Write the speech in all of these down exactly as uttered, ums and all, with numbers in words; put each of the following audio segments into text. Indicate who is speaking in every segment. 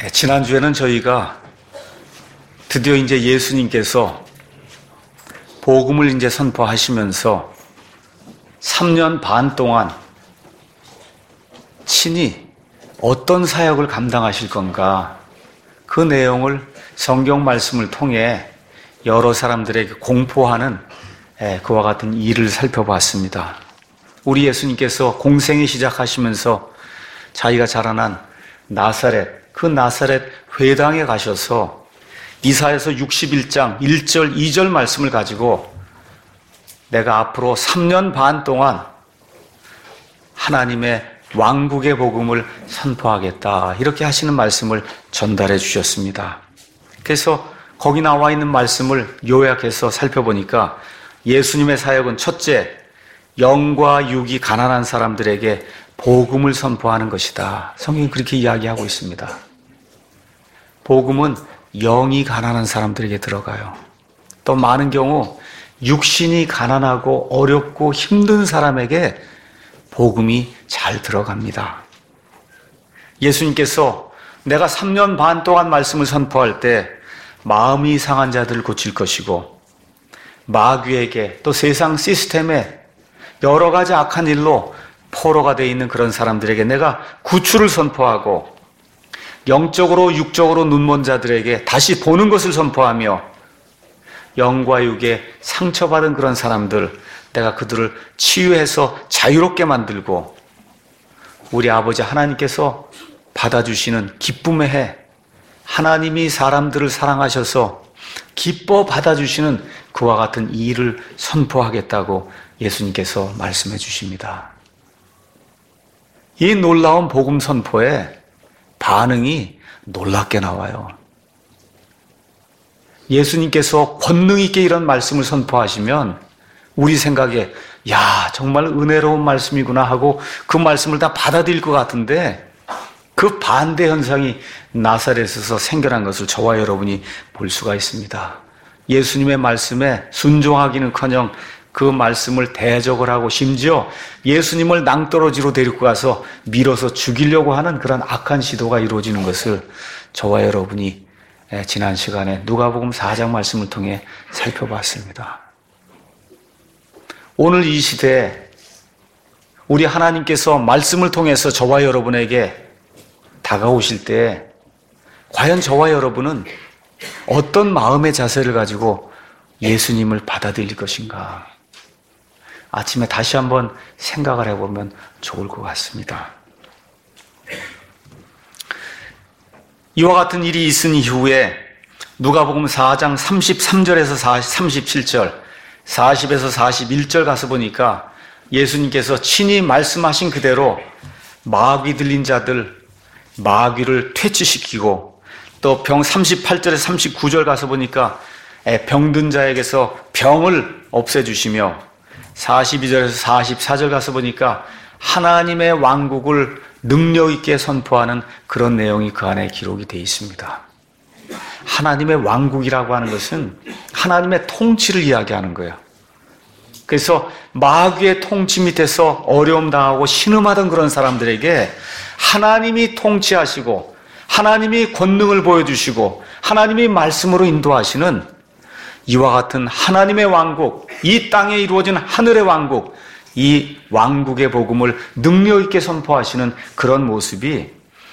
Speaker 1: 지난주에는 저희가 드디어 이제 예수님께서 복음을 이제 선포하시면서 삼 년 반 동안 친히 어떤 사역을 감당하실 건가, 그 내용을 성경 말씀을 통해 여러 사람들에게 공포하는 그와 같은 일을 살펴봤습니다. 우리 예수님께서 공생이 시작하시면서 자기가 자라난 나사렛, 그 나사렛 회당에 가셔서 이사야서 육십일 장 일 절 이 절 말씀을 가지고 내가 앞으로 삼 년 반 동안 하나님의 왕국의 복음을 선포하겠다, 이렇게 하시는 말씀을 전달해 주셨습니다. 그래서 거기 나와 있는 말씀을 요약해서 살펴보니까 예수님의 사역은 첫째, 영과 육이 가난한 사람들에게 복음을 선포하는 것이다. 성경이 그렇게 이야기하고 있습니다. 복음은 영이 가난한 사람들에게 들어가요. 또 많은 경우 육신이 가난하고 어렵고 힘든 사람에게 복음이 잘 들어갑니다. 예수님께서 내가 삼 년 반 동안 말씀을 선포할 때 마음이 상한 자들을 고칠 것이고, 마귀에게 또 세상 시스템에 여러 가지 악한 일로 포로가 되어 있는 그런 사람들에게 내가 구출을 선포하고, 영적으로 육적으로 눈먼 자들에게 다시 보는 것을 선포하며, 영과 육에 상처받은 그런 사람들, 내가 그들을 치유해서 자유롭게 만들고, 우리 아버지 하나님께서 받아주시는 기쁨의 해, 하나님이 사람들을 사랑하셔서 기뻐 받아주시는 그와 같은 이 일을 선포하겠다고 예수님께서 말씀해 주십니다. 이 놀라운 복음 선포에 반응이 놀랍게 나와요. 예수님께서 권능 있게 이런 말씀을 선포하시면 우리 생각에 야, 정말 은혜로운 말씀이구나 하고 그 말씀을 다 받아들일 것 같은데, 그 반대 현상이 나사렛에서 생겨난 것을 저와 여러분이 볼 수가 있습니다. 예수님의 말씀에 순종하기는커녕 그 말씀을 대적을 하고, 심지어 예수님을 낭떠러지로 데리고 가서 밀어서 죽이려고 하는 그런 악한 시도가 이루어지는 것을 저와 여러분이 지난 시간에 누가복음 사 장 말씀을 통해 살펴봤습니다. 오늘 이 시대에 우리 하나님께서 말씀을 통해서 저와 여러분에게 다가오실 때 과연 저와 여러분은 어떤 마음의 자세를 가지고 예수님을 받아들일 것인가? 아침에 다시 한번 생각을 해보면 좋을 것 같습니다. 이와 같은 일이 있은 이후에 누가복음 사 장 삼십삼 절에서 삼십칠 절, 사십에서 사십일 절 가서 보니까 예수님께서 친히 말씀하신 그대로 마귀 들린 자들, 마귀를 퇴치시키고, 또 병 삼십팔 절에서 삼십구 절 가서 보니까 병든 자에게서 병을 없애주시며, 사십이 절에서 사십사 절 가서 보니까 하나님의 왕국을 능력 있게 선포하는 그런 내용이 그 안에 기록이 되어 있습니다. 하나님의 왕국이라고 하는 것은 하나님의 통치를 이야기하는 거예요. 그래서 마귀의 통치 밑에서 어려움 당하고 신음하던 그런 사람들에게 하나님이 통치하시고, 하나님이 권능을 보여주시고, 하나님이 말씀으로 인도하시는 이와 같은 하나님의 왕국, 이 땅에 이루어진 하늘의 왕국, 이 왕국의 복음을 능력 있게 선포하시는 그런 모습이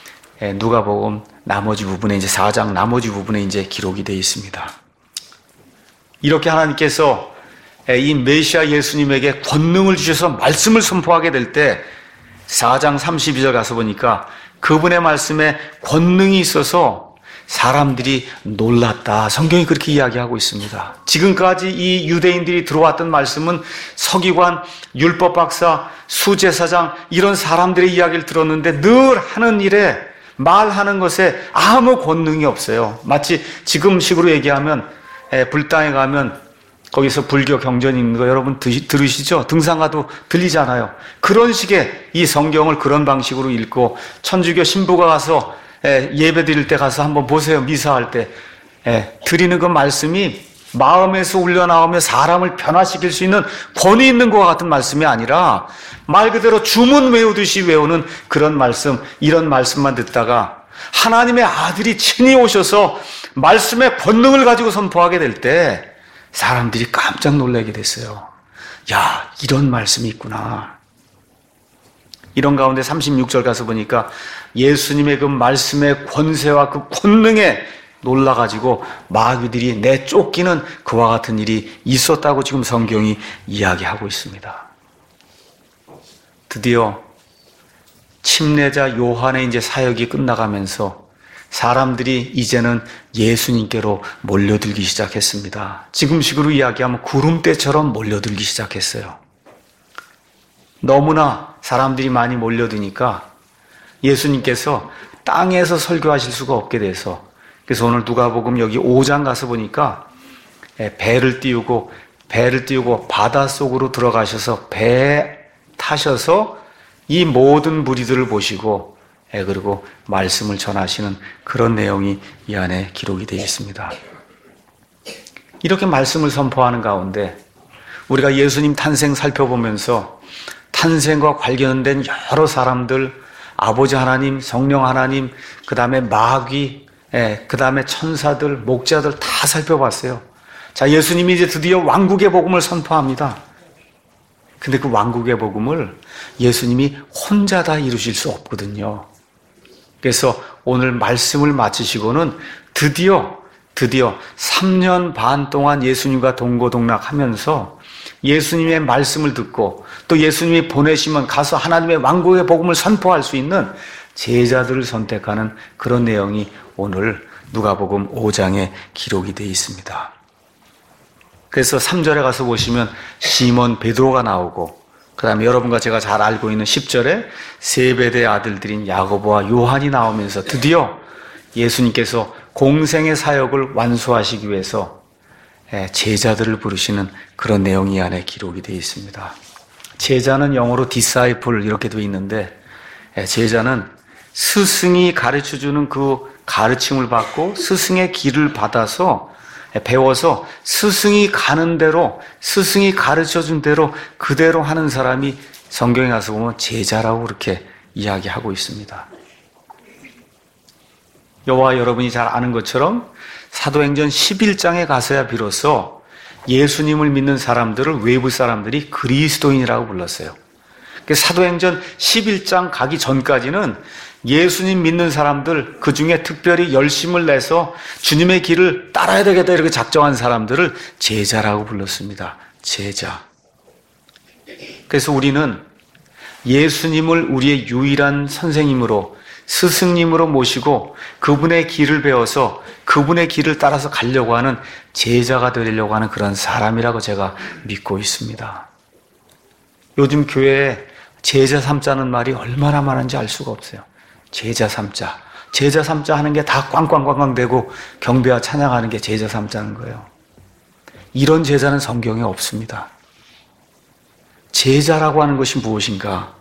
Speaker 1: 누가복음 나머지 부분에, 이제 사 장 나머지 부분에 이제 기록이 되어 있습니다. 이렇게 하나님께서 이 메시아 예수님에게 권능을 주셔서 말씀을 선포하게 될 때 사 장 삼십이 절 가서 보니까 그분의 말씀에 권능이 있어서 사람들이 놀랐다. 성경이 그렇게 이야기하고 있습니다. 지금까지 이 유대인들이 들어왔던 말씀은 서기관, 율법 박사, 수제사장, 이런 사람들의 이야기를 들었는데 늘 하는 일에, 말하는 것에 아무 권능이 없어요. 마치 지금식으로 얘기하면 불당에 가면 거기서 불교 경전 읽는 거 여러분 들으시죠? 등산가도 들리잖아요. 그런 식의 이 성경을 그런 방식으로 읽고, 천주교 신부가 가서 예배 드릴 때 가서 한번 보세요. 미사할 때 드리는 그 말씀이 마음에서 울려나오며 사람을 변화시킬 수 있는 권위 있는 것과 같은 말씀이 아니라 말 그대로 주문 외우듯이 외우는 그런 말씀, 이런 말씀만 듣다가 하나님의 아들이 친히 오셔서 말씀의 권능을 가지고 선포하게 될 때 사람들이 깜짝 놀라게 됐어요. 야, 이런 말씀이 있구나. 이런 가운데 삼십육 절 가서 보니까 예수님의 그 말씀의 권세와 그 권능에 놀라가지고 마귀들이 내쫓기는 그와 같은 일이 있었다고 지금 성경이 이야기하고 있습니다. 드디어 침례자 요한의 이제 사역이 끝나가면서 사람들이 이제는 예수님께로 몰려들기 시작했습니다. 지금식으로 이야기하면 구름대처럼 몰려들기 시작했어요. 너무나 사람들이 많이 몰려드니까 예수님께서 땅에서 설교하실 수가 없게 돼서, 그래서 오늘 누가복음 여기 오 장 가서 보니까 배를 띄우고 배를 띄우고 바닷속으로 들어가셔서 배에 타셔서 이 모든 무리들을 보시고 그리고 말씀을 전하시는 그런 내용이 이 안에 기록이 되어 있습니다. 이렇게 말씀을 선포하는 가운데 우리가 예수님 탄생 살펴보면서 탄생과 관련된 여러 사람들, 아버지 하나님, 성령 하나님, 그 다음에 마귀, 그 다음에 천사들, 목자들 다 살펴봤어요. 자, 예수님이 이제 드디어 왕국의 복음을 선포합니다. 근데 그 왕국의 복음을 예수님이 혼자 다 이루실 수 없거든요. 그래서 오늘 말씀을 마치시고는 드디어 드디어 삼 년 반 동안 예수님과 동고동락하면서 예수님의 말씀을 듣고 또 예수님이 보내시면 가서 하나님의 왕국의 복음을 선포할 수 있는 제자들을 선택하는 그런 내용이 오늘 누가복음 오 장에 기록이 되어 있습니다. 그래서 삼 절에 가서 보시면 시몬 베드로가 나오고, 그 다음에 여러분과 제가 잘 알고 있는 십 절에 세베대의 아들들인 야고보와 요한이 나오면서 드디어 예수님께서 공생의 사역을 완수하시기 위해서 제자들을 부르시는 그런 내용이 이 안에 기록이 되어 있습니다. 제자는 영어로 disciple 이렇게 되어 있는데, 제자는 스승이 가르쳐주는 그 가르침을 받고 스승의 길을 받아서 배워서 스승이 가는 대로, 스승이 가르쳐준 대로 그대로 하는 사람이 성경에 가서 보면 제자라고 그렇게 이야기하고 있습니다. 여호와 여러분이 잘 아는 것처럼 사도행전 십일 장에 가서야 비로소 예수님을 믿는 사람들을 외부 사람들이 그리스도인이라고 불렀어요. 사도행전 십일 장 가기 전까지는 예수님 믿는 사람들, 그 중에 특별히 열심을 내서 주님의 길을 따라야 되겠다 이렇게 작정한 사람들을 제자라고 불렀습니다. 제자. 그래서 우리는 예수님을 우리의 유일한 선생님으로, 스승님으로 모시고 그분의 길을 배워서 그분의 길을 따라서 가려고 하는 제자가 되려고 하는 그런 사람이라고 제가 믿고 있습니다. 요즘 교회에 제자 삼자는 말이 얼마나 많은지 알 수가 없어요. 제자 삼자. 제자 삼자 하는 게 다 꽝꽝꽝꽝 되고 경배와 찬양하는 게 제자 삼자는 거예요. 이런 제자는 성경에 없습니다. 제자라고 하는 것이 무엇인가?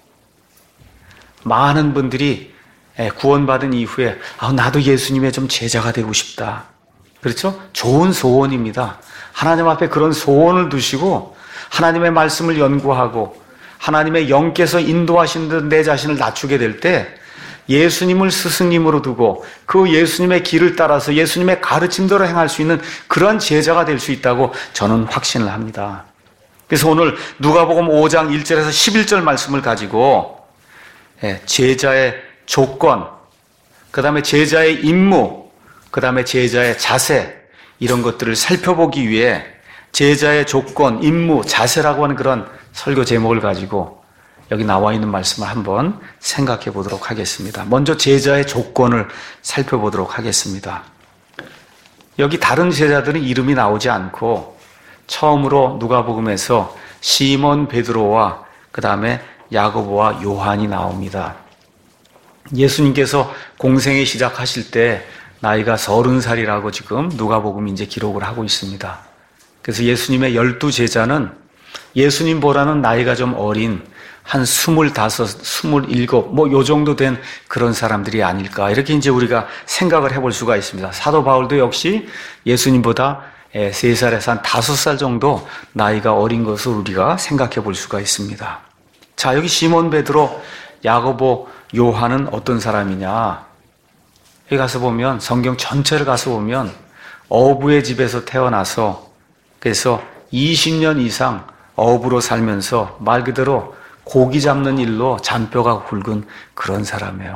Speaker 1: 많은 분들이 구원받은 이후에 아, 나도 예수님의 좀 제자가 되고 싶다. 그렇죠? 좋은 소원입니다. 하나님 앞에 그런 소원을 두시고 하나님의 말씀을 연구하고 하나님의 영께서 인도하시는 듯 내 자신을 낮추게 될 때 예수님을 스승님으로 두고 그 예수님의 길을 따라서 예수님의 가르침대로 행할 수 있는 그런 제자가 될 수 있다고 저는 확신을 합니다. 그래서 오늘 누가복음 오 장 일 절에서 십일 절 말씀을 가지고 제자의 조건, 그 다음에 제자의 임무, 그 다음에 제자의 자세, 이런 것들을 살펴보기 위해 제자의 조건, 임무, 자세라고 하는 그런 설교 제목을 가지고 여기 나와 있는 말씀을 한번 생각해 보도록 하겠습니다. 먼저 제자의 조건을 살펴보도록 하겠습니다. 여기 다른 제자들은 이름이 나오지 않고 처음으로 누가복음에서 시몬 베드로와 그 다음에 야고보와 요한이 나옵니다. 예수님께서 공생에 시작하실 때 나이가 서른 살이라고 지금 누가복음이 이제 기록을 하고 있습니다. 그래서 예수님의 열두 제자는 예수님보다는 나이가 좀 어린 한 스물다섯, 스물일곱, 뭐 요 정도 된 그런 사람들이 아닐까 이렇게 이제 우리가 생각을 해볼 수가 있습니다. 사도 바울도 역시 예수님보다 세 살에서 한 다섯 살 정도 나이가 어린 것을 우리가 생각해 볼 수가 있습니다. 자, 여기 시몬 베드로, 야고보, 요한은 어떤 사람이냐? 여기 가서 보면, 성경 전체를 가서 보면 어부의 집에서 태어나서 그래서 이십 년 이상 어부로 살면서 말 그대로 고기 잡는 일로 잔뼈가 굵은 그런 사람이에요.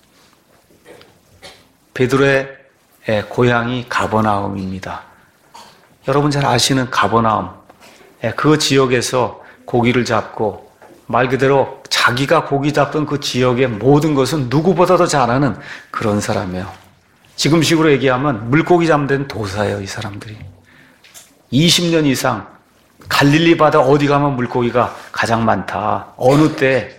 Speaker 1: 베드로의 고향이 가버나움입니다. 여러분 잘 아시는 가버나움, 그 지역에서 고기를 잡고 말 그대로 자기가 고기 잡던 그 지역의 모든 것은 누구보다도 잘하는 그런 사람이에요. 지금식으로 얘기하면 물고기 잡는 데는 도사예요, 이 사람들이. 이십 년 이상 갈릴리 바다 어디 가면 물고기가 가장 많다. 어느 때,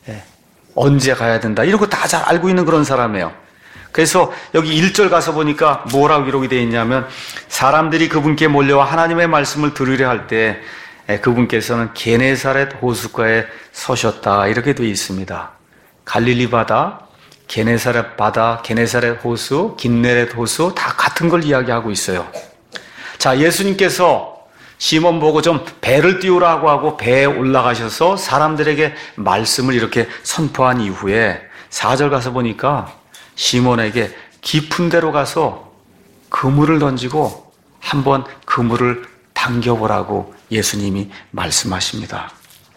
Speaker 1: 언제 가야 된다. 이런 거 다 잘 알고 있는 그런 사람이에요. 그래서 여기 일 절 가서 보니까 뭐라고 기록이 되어 있냐면 사람들이 그분께 몰려와 하나님의 말씀을 들으려 할 때 그분께서는 게네사렛 호숫가에 서셨다. 이렇게 되어 있습니다. 갈릴리 바다, 게네사렛 바다, 게네사렛 호수, 긴네렛 호수 다 같은 걸 이야기하고 있어요. 자, 예수님께서 시몬 보고 좀 배를 띄우라고 하고 배에 올라가셔서 사람들에게 말씀을 이렇게 선포한 이후에 사 절 가서 보니까 시몬에게 깊은 데로 가서 그물을 던지고 한번 그물을 당겨보라고 예수님이 말씀하십니다.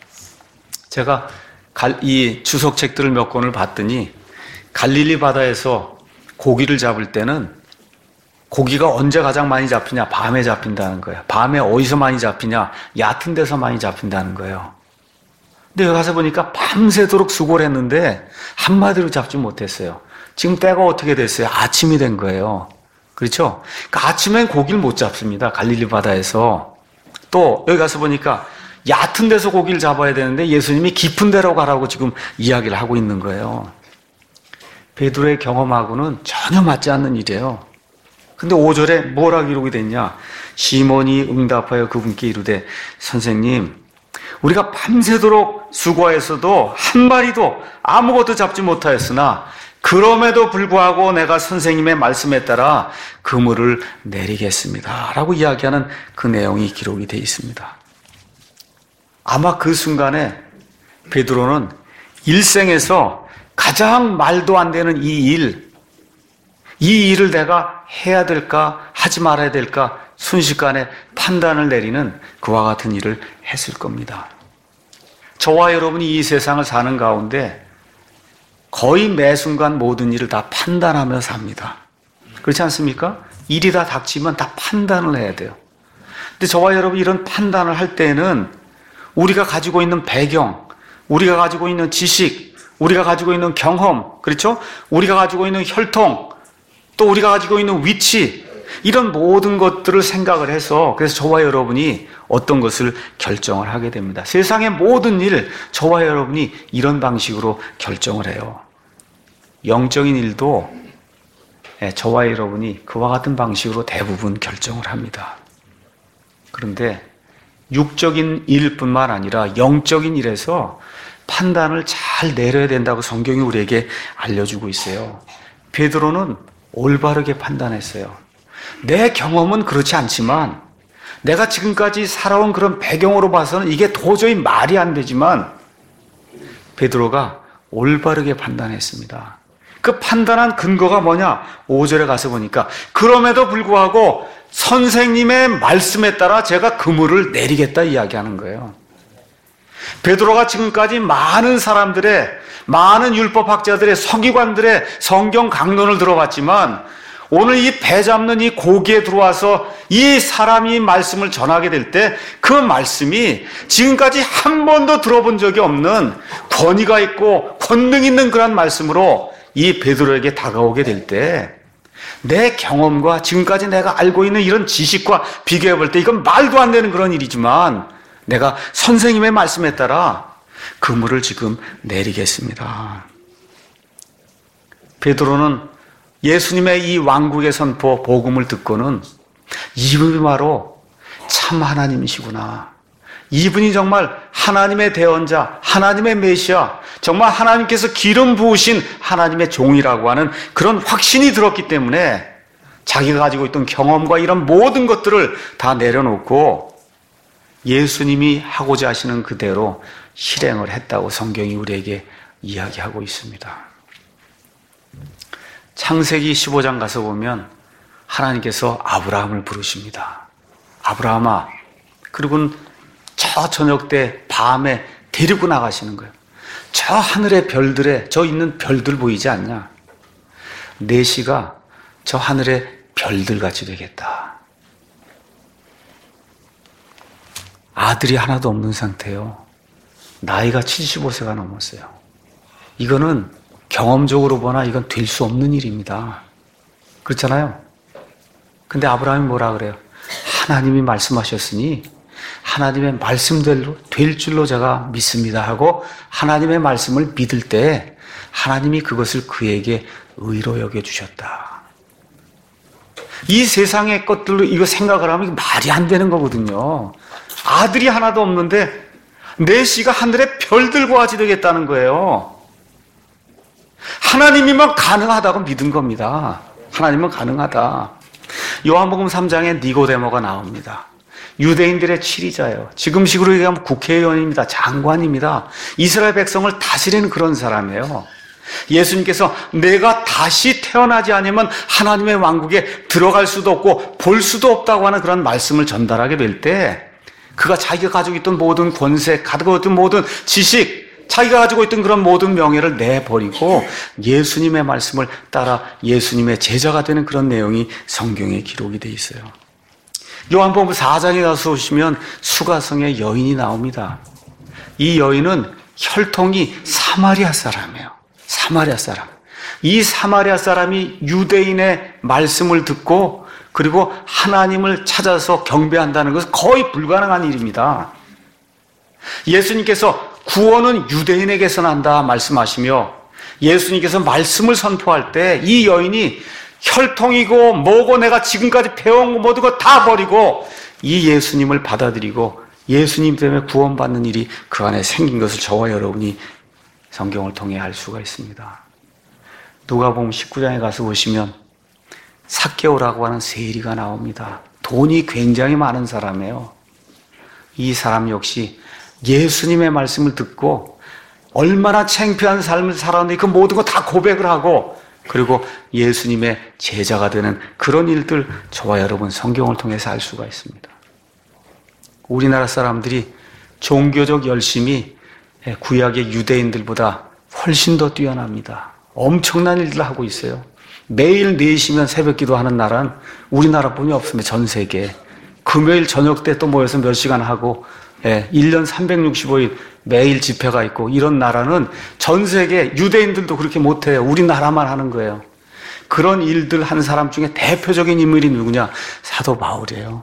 Speaker 1: 제가 이 주석책들을 몇 권을 봤더니 갈릴리 바다에서 고기를 잡을 때는 고기가 언제 가장 많이 잡히냐? 밤에 잡힌다는 거예요. 밤에 어디서 많이 잡히냐? 얕은 데서 많이 잡힌다는 거예요. 근데 여기 가서 보니까 밤새도록 수고를 했는데 한마디로 잡지 못했어요. 지금 때가 어떻게 됐어요? 아침이 된 거예요. 그렇죠? 그러니까 아침엔 고기를 못 잡습니다. 갈릴리 바다에서. 또 여기 가서 보니까 얕은 데서 고기를 잡아야 되는데 예수님이 깊은 데로 가라고 지금 이야기를 하고 있는 거예요. 베드로의 경험하고는 전혀 맞지 않는 일이에요. 근데 오 절에 뭐라 기록이 됐냐? 시몬이 응답하여 그분께 이르되 선생님, 우리가 밤새도록 수고하였어도 한 마리도 아무것도 잡지 못하였으나 그럼에도 불구하고 내가 선생님의 말씀에 따라 그물을 내리겠습니다. 라고 이야기하는 그 내용이 기록이 되어 있습니다. 아마 그 순간에 베드로는 일생에서 가장 말도 안 되는 이 일, 이 일을 내가 해야 될까 하지 말아야 될까 순식간에 판단을 내리는 그와 같은 일을 했을 겁니다. 저와 여러분이 이 세상을 사는 가운데 거의 매 순간 모든 일을 다 판단하며 삽니다. 그렇지 않습니까? 일이 다 닥치면 다 판단을 해야 돼요. 근데 저와 여러분이 이런 판단을 할 때는 우리가 가지고 있는 배경, 우리가 가지고 있는 지식, 우리가 가지고 있는 경험, 그렇죠? 우리가 가지고 있는 혈통, 또 우리가 가지고 있는 위치, 이런 모든 것들을 생각을 해서 그래서 저와 여러분이 어떤 것을 결정을 하게 됩니다. 세상의 모든 일, 저와 여러분이 이런 방식으로 결정을 해요. 영적인 일도 저와 여러분이 그와 같은 방식으로 대부분 결정을 합니다. 그런데 육적인 일뿐만 아니라 영적인 일에서 판단을 잘 내려야 된다고 성경이 우리에게 알려주고 있어요. 베드로는 올바르게 판단했어요. 내 경험은 그렇지 않지만 내가 지금까지 살아온 그런 배경으로 봐서는 이게 도저히 말이 안 되지만 베드로가 올바르게 판단했습니다. 그 판단한 근거가 뭐냐? 오 절에 가서 보니까 그럼에도 불구하고 선생님의 말씀에 따라 제가 그물을 내리겠다 이야기하는 거예요. 베드로가 지금까지 많은 사람들의, 많은 율법학자들의, 서기관들의 성경 강론을 들어봤지만 오늘 이 배 잡는 이 고기에 들어와서 이 사람이 말씀을 전하게 될 때 그 말씀이 지금까지 한 번도 들어본 적이 없는 권위가 있고 권능 있는 그런 말씀으로 이 베드로에게 다가오게 될 때 내 경험과 지금까지 내가 알고 있는 이런 지식과 비교해 볼 때 이건 말도 안 되는 그런 일이지만 내가 선생님의 말씀에 따라 그물을 지금 내리겠습니다. 베드로는 예수님의 이 왕국의 선포, 복음을 듣고는 이분이 바로 참 하나님이시구나. 이분이 정말 하나님의 대언자, 하나님의 메시아, 정말 하나님께서 기름 부으신 하나님의 종이라고 하는 그런 확신이 들었기 때문에 자기가 가지고 있던 경험과 이런 모든 것들을 다 내려놓고 예수님이 하고자 하시는 그대로 실행을 했다고 성경이 우리에게 이야기하고 있습니다. 창세기 십오 장 가서 보면 하나님께서 아브라함을 부르십니다. 아브라함아. 그리고는 저 저녁 때 밤에 데리고 나가시는 거예요. 저 하늘의 별들에 저 있는 별들 보이지 않냐? 내 씨가 저 하늘의 별들같이 되겠다. 아들이 하나도 없는 상태요. 나이가 칠십오 세가 넘었어요. 이거는 경험적으로 보나 이건 될 수 없는 일입니다. 그렇잖아요. 근데 아브라함이 뭐라 그래요? 하나님이 말씀하셨으니 하나님의 말씀대로 될 줄로 제가 믿습니다 하고 하나님의 말씀을 믿을 때 하나님이 그것을 그에게 의로 여겨주셨다. 이 세상의 것들로 이거 생각을 하면 말이 안 되는 거거든요. 아들이 하나도 없는데 내 씨가 하늘의 별들과 같이 되겠다는 거예요. 하나님이면 가능하다고 믿은 겁니다. 하나님은 가능하다. 요한복음 삼 장에 니고데모가 나옵니다. 유대인들의 치리자예요. 지금식으로 얘기하면 국회의원입니다. 장관입니다. 이스라엘 백성을 다스리는 그런 사람이에요. 예수님께서 내가 다시 태어나지 않으면 하나님의 왕국에 들어갈 수도 없고 볼 수도 없다고 하는 그런 말씀을 전달하게 될 때 그가 자기가 가지고 있던 모든 권세, 가지고 있던 모든 지식, 자기가 가지고 있던 그런 모든 명예를 내버리고 예수님의 말씀을 따라 예수님의 제자가 되는 그런 내용이 성경에 기록이 되어 있어요. 요한복음 사 장에 가서 보시면 수가성의 여인이 나옵니다. 이 여인은 혈통이 사마리아 사람이에요. 사마리아 사람. 이 사마리아 사람이 유대인의 말씀을 듣고 그리고 하나님을 찾아서 경배한다는 것은 거의 불가능한 일입니다. 예수님께서 구원은 유대인에게서 난다 말씀하시며 예수님께서 말씀을 선포할 때 이 여인이 혈통이고 뭐고 내가 지금까지 배운 거 모든 거 다 버리고 이 예수님을 받아들이고 예수님 때문에 구원받는 일이 그 안에 생긴 것을 저와 여러분이 성경을 통해 알 수가 있습니다. 누가복음 십구 장에 가서 보시면 삭개오라고 하는 세리가 나옵니다. 돈이 굉장히 많은 사람이에요. 이 사람 역시 예수님의 말씀을 듣고 얼마나 창피한 삶을 살았는데 그 모든 거 다 고백을 하고 그리고 예수님의 제자가 되는 그런 일들 저와 여러분 성경을 통해서 알 수가 있습니다. 우리나라 사람들이 종교적 열심이 구약의 유대인들보다 훨씬 더 뛰어납니다. 엄청난 일들을 하고 있어요. 매일 네 시면 새벽 기도하는 나라는 우리나라뿐이 없습니다. 전 세계에. 금요일 저녁 때 또 모여서 몇 시간 하고 예, 일 년 삼백육십오 일 매일 집회가 있고 이런 나라는 전 세계 유대인들도 그렇게 못해요. 우리나라만 하는 거예요. 그런 일들 한 사람 중에 대표적인 인물이 누구냐? 사도 바울이에요.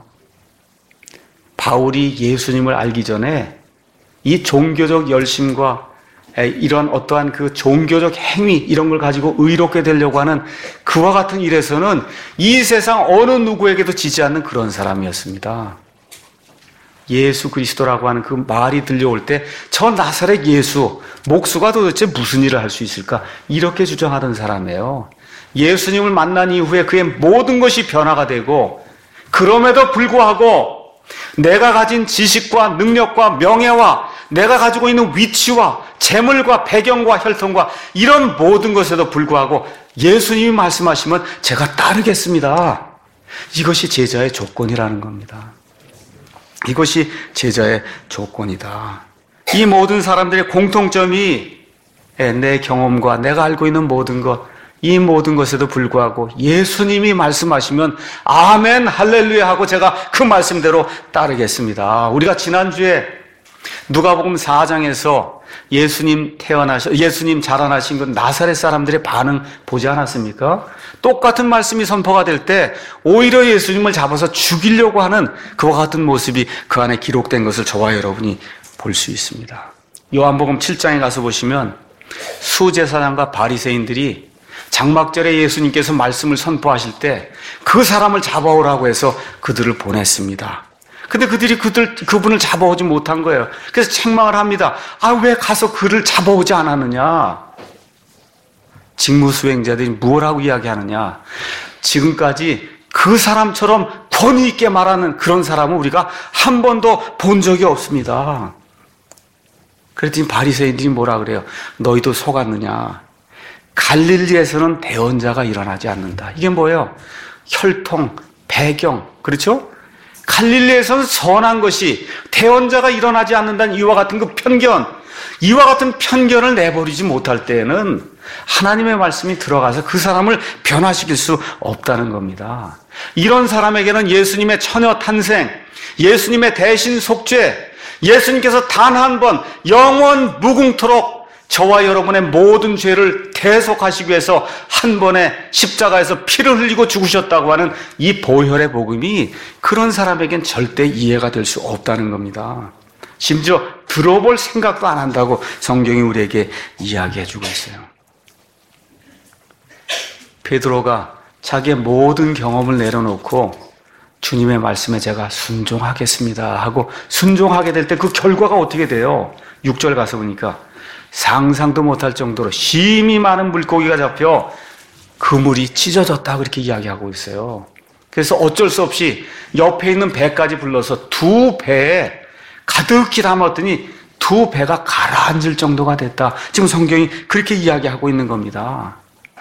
Speaker 1: 바울이 예수님을 알기 전에 이 종교적 열심과 이런 어떠한 그 종교적 행위 이런 걸 가지고 의롭게 되려고 하는 그와 같은 일에서는 이 세상 어느 누구에게도 지지 않는 그런 사람이었습니다. 예수 그리스도라고 하는 그 말이 들려올 때 저 나사렛 예수 목수가 도대체 무슨 일을 할 수 있을까 이렇게 주장하던 사람이에요. 예수님을 만난 이후에 그의 모든 것이 변화가 되고 그럼에도 불구하고 내가 가진 지식과 능력과 명예와 내가 가지고 있는 위치와 재물과 배경과 혈통과 이런 모든 것에도 불구하고 예수님이 말씀하시면 제가 따르겠습니다. 이것이 제자의 조건이라는 겁니다. 이것이 제자의 조건이다. 이 모든 사람들의 공통점이 내 경험과 내가 알고 있는 모든 것, 이 모든 것에도 불구하고 예수님이 말씀하시면 아멘 할렐루야 하고 제가 그 말씀대로 따르겠습니다. 우리가 지난주에 누가복음 사 장에서 예수님 태어나셔 예수님 자라나신 건 나사렛 사람들의 반응 보지 않았습니까? 똑같은 말씀이 선포가 될 때 오히려 예수님을 잡아서 죽이려고 하는 그와 같은 모습이 그 안에 기록된 것을 저와 여러분이 볼 수 있습니다. 요한복음 칠 장에 가서 보시면 수제사장과 바리새인들이 장막절에 예수님께서 말씀을 선포하실 때 그 사람을 잡아오라고 해서 그들을 보냈습니다. 근데 그들이 그들, 그분을 잡아오지 못한 거예요. 그래서 책망을 합니다. 아, 왜 가서 그를 잡아오지 않았느냐? 직무수행자들이 무엇하고 이야기하느냐? 지금까지 그 사람처럼 권위 있게 말하는 그런 사람은 우리가 한 번도 본 적이 없습니다. 그랬더니 바리새인들이 뭐라 그래요? 너희도 속았느냐? 갈릴리에서는 대언자가 일어나지 않는다. 이게 뭐예요? 혈통, 배경, 그렇죠? 갈릴리에서는 선한 것이 대언자가 일어나지 않는다는 이와 같은 그 편견, 이와 같은 편견을 내버리지 못할 때에는 하나님의 말씀이 들어가서 그 사람을 변화시킬 수 없다는 겁니다. 이런 사람에게는 예수님의 처녀 탄생, 예수님의 대신 속죄, 예수님께서 단 한 번 영원 무궁토록 저와 여러분의 모든 죄를 대속하시기 위해서 한 번에 십자가에서 피를 흘리고 죽으셨다고 하는 이 보혈의 복음이 그런 사람에겐 절대 이해가 될 수 없다는 겁니다. 심지어 들어볼 생각도 안 한다고 성경이 우리에게 이야기해 주고 있어요. 베드로가 자기의 모든 경험을 내려놓고 주님의 말씀에 제가 순종하겠습니다 하고 순종하게 될 때 그 결과가 어떻게 돼요? 육 절 가서 보니까 상상도 못할 정도로 심히 많은 물고기가 잡혀 그물이 찢어졌다 그렇게 이야기하고 있어요. 그래서 어쩔 수 없이 옆에 있는 배까지 불러서 두 배에 가득히 담았더니 두 배가 가라앉을 정도가 됐다. 지금 성경이 그렇게 이야기하고 있는 겁니다.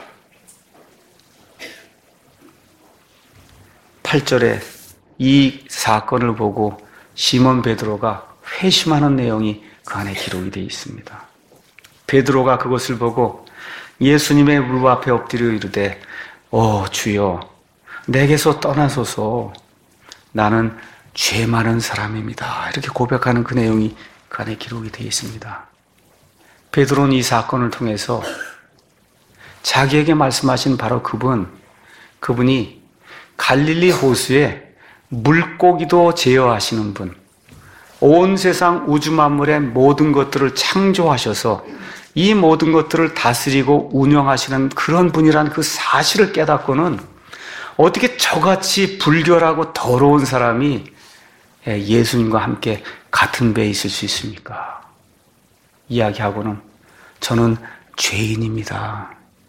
Speaker 1: 팔 절에 이 사건을 보고 시몬 베드로가 회심하는 내용이 그 안에 기록이 되어 있습니다. 베드로가 그것을 보고 예수님의 무릎 앞에 엎드려 이르되 오 주여 내게서 떠나소서 나는 죄 많은 사람입니다. 이렇게 고백하는 그 내용이 그 안에 기록이 되어 있습니다. 베드로는 이 사건을 통해서 자기에게 말씀하신 바로 그분, 그분이 갈릴리 호수에 물고기도 제어하시는 분, 온 세상 우주 만물의 모든 것들을 창조하셔서 이 모든 것들을 다스리고 운영하시는 그런 분이라는 그 사실을 깨닫고는 어떻게 저같이 불결하고 더러운 사람이 예수님과 함께 같은 배에 있을 수 있습니까? 이야기하고는 저는 죄인입니다.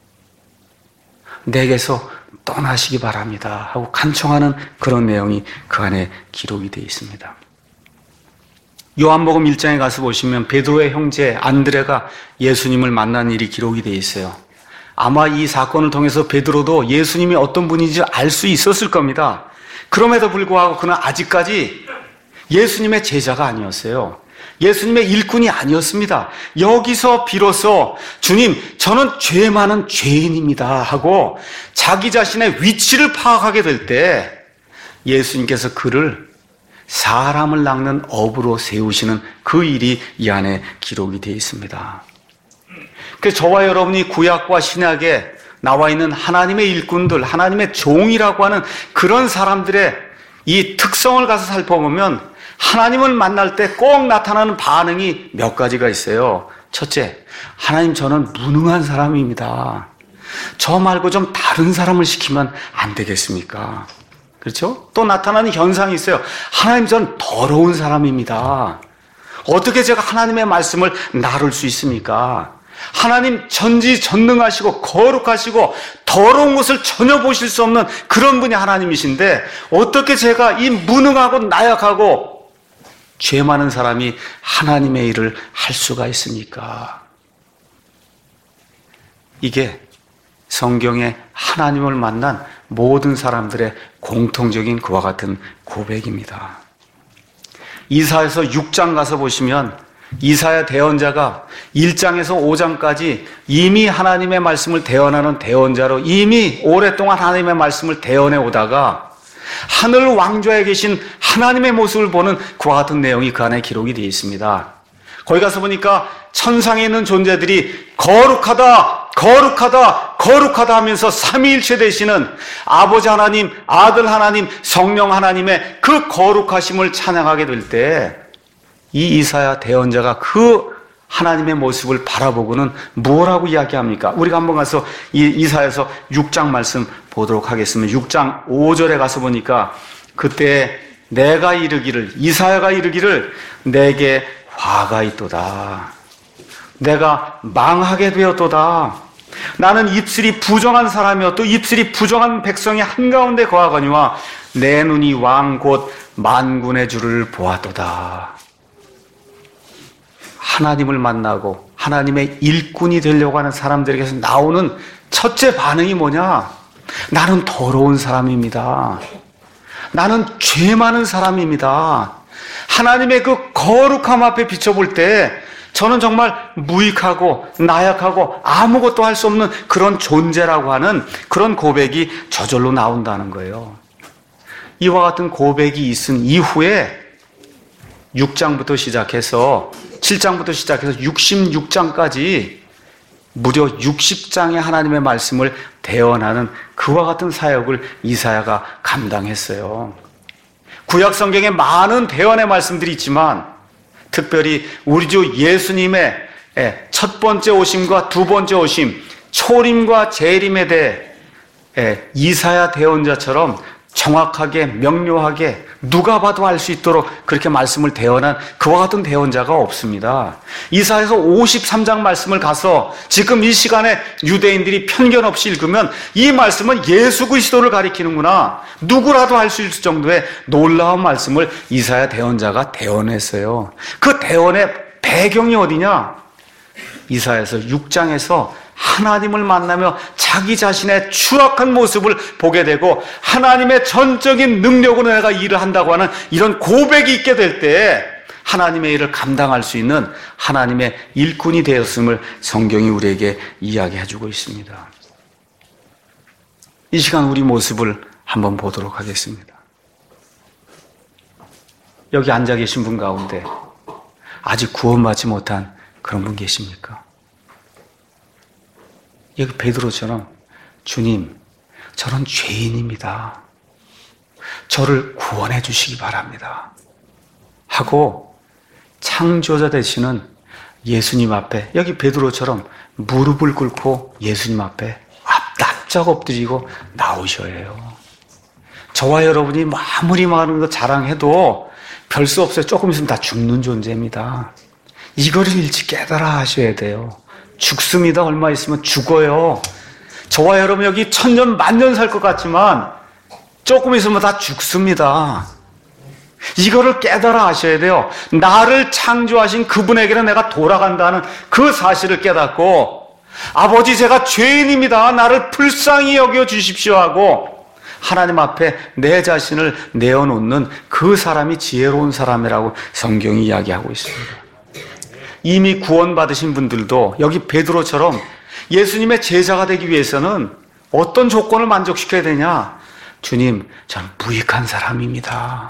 Speaker 1: 내게서 떠나시기 바랍니다 하고 간청하는 그런 내용이 그 안에 기록이 되어 있습니다. 요한복음 일 장에 가서 보시면 베드로의 형제 안드레가 예수님을 만난 일이 기록이 되어 있어요. 아마 이 사건을 통해서 베드로도 예수님이 어떤 분인지 알 수 있었을 겁니다. 그럼에도 불구하고 그는 아직까지 예수님의 제자가 아니었어요. 예수님의 일꾼이 아니었습니다. 여기서 비로소 주님, 저는 죄 많은 죄인입니다 하고 자기 자신의 위치를 파악하게 될 때 예수님께서 그를 사람을 낚는 어부로 세우시는 그 일이 이 안에 기록이 되어 있습니다. 그래서 저와 여러분이 구약과 신약에 나와 있는 하나님의 일꾼들, 하나님의 종이라고 하는 그런 사람들의 이 특성을 가서 살펴보면 하나님을 만날 때 꼭 나타나는 반응이 몇 가지가 있어요. 첫째, 하나님 저는 무능한 사람입니다. 저 말고 좀 다른 사람을 시키면 안 되겠습니까? 그렇죠? 또 나타나는 현상이 있어요. 하나님 저는 더러운 사람입니다. 어떻게 제가 하나님의 말씀을 나눌 수 있습니까? 하나님 전지전능하시고 거룩하시고 더러운 것을 전혀 보실 수 없는 그런 분이 하나님이신데 어떻게 제가 이 무능하고 나약하고 죄 많은 사람이 하나님의 일을 할 수가 있습니까? 이게 성경에 하나님을 만난 모든 사람들의 공통적인 그와 같은 고백입니다. 이사야서 육 장 가서 보시면 이사야 대언자가 일 장에서 오 장까지 이미 하나님의 말씀을 대언하는 대언자로 이미 오랫동안 하나님의 말씀을 대언해 오다가 하늘 왕좌에 계신 하나님의 모습을 보는 그와 같은 내용이 그 안에 기록이 되어 있습니다. 거기 가서 보니까 천상에 있는 존재들이 거룩하다, 거룩하다, 거룩하다 하면서 삼위일체 되시는 아버지 하나님, 아들 하나님, 성령 하나님의 그 거룩하심을 찬양하게 될 때 이 이사야 대언자가 그 하나님의 모습을 바라보고는 뭐라고 이야기합니까? 우리가 한번 가서 이 이사야서 육 장 말씀 보도록 하겠습니다. 육 장 오 절에 가서 보니까 그때 내가 이르기를, 이사야가 이르기를 내게 화가 있도다. 내가 망하게 되었도다. 나는 입술이 부정한 사람이요 또 입술이 부정한 백성이 한가운데 거하거니와 내 눈이 왕 곧 만군의 주를 보았도다. 하나님을 만나고 하나님의 일꾼이 되려고 하는 사람들에게서 나오는 첫째 반응이 뭐냐? 나는 더러운 사람입니다. 나는 죄 많은 사람입니다. 하나님의 그 거룩함 앞에 비춰볼 때 저는 정말 무익하고 나약하고 아무것도 할 수 없는 그런 존재라고 하는 그런 고백이 저절로 나온다는 거예요. 이와 같은 고백이 있은 이후에 육 장부터 시작해서 칠 장부터 시작해서 육십육 장까지 무려 육십 장의 하나님의 말씀을 대언하는 그와 같은 사역을 이사야가 감당했어요. 구약 성경에 많은 대언의 말씀들이 있지만 특별히 우리 주 예수님의 첫 번째 오심과 두 번째 오심, 초림과 재림에 대해 이사야 대언자처럼 정확하게 명료하게 누가 봐도 알 수 있도록 그렇게 말씀을 대언한 그와 같은 대언자가 없습니다. 이사야서 오십삼 장 말씀을 가서 지금 이 시간에 유대인들이 편견 없이 읽으면 이 말씀은 예수 그리스도를 가리키는구나, 누구라도 알 수 있을 정도의 놀라운 말씀을 이사야 대언자가 대언했어요. 그 대언의 배경이 어디냐? 이사야서 육 장에서 하나님을 만나며 자기 자신의 추악한 모습을 보게 되고 하나님의 전적인 능력으로 내가 일을 한다고 하는 이런 고백이 있게 될 때 하나님의 일을 감당할 수 있는 하나님의 일꾼이 되었음을 성경이 우리에게 이야기해주고 있습니다. 이 시간 우리 모습을 한번 보도록 하겠습니다. 여기 앉아 계신 분 가운데 아직 구원받지 못한 그런 분 계십니까? 여기 베드로처럼 주님, 저는 죄인입니다. 저를 구원해 주시기 바랍니다. 하고 창조자 되시는 예수님 앞에, 여기 베드로처럼 무릎을 꿇고 예수님 앞에 납작 엎드리고 나오셔야 해요. 저와 여러분이 아무리 많은 거 자랑해도 별 수 없어요. 조금 있으면 다 죽는 존재입니다. 이거를 일찍 깨달아 하셔야 돼요. 죽습니다. 얼마 있으면 죽어요. 저와 여러분 여기 천년 만년 살 것 같지만 조금 있으면 다 죽습니다. 이거를 깨달아 하셔야 돼요. 나를 창조하신 그분에게는 내가 돌아간다는 그 사실을 깨닫고, 아버지 제가 죄인입니다. 나를 불쌍히 여겨 주십시오 하고 하나님 앞에 내 자신을 내어놓는 그 사람이 지혜로운 사람이라고 성경이 이야기하고 있습니다. 이미 구원받으신 분들도 여기 베드로처럼 예수님의 제자가 되기 위해서는 어떤 조건을 만족시켜야 되냐? 주님, 저는 무익한 사람입니다.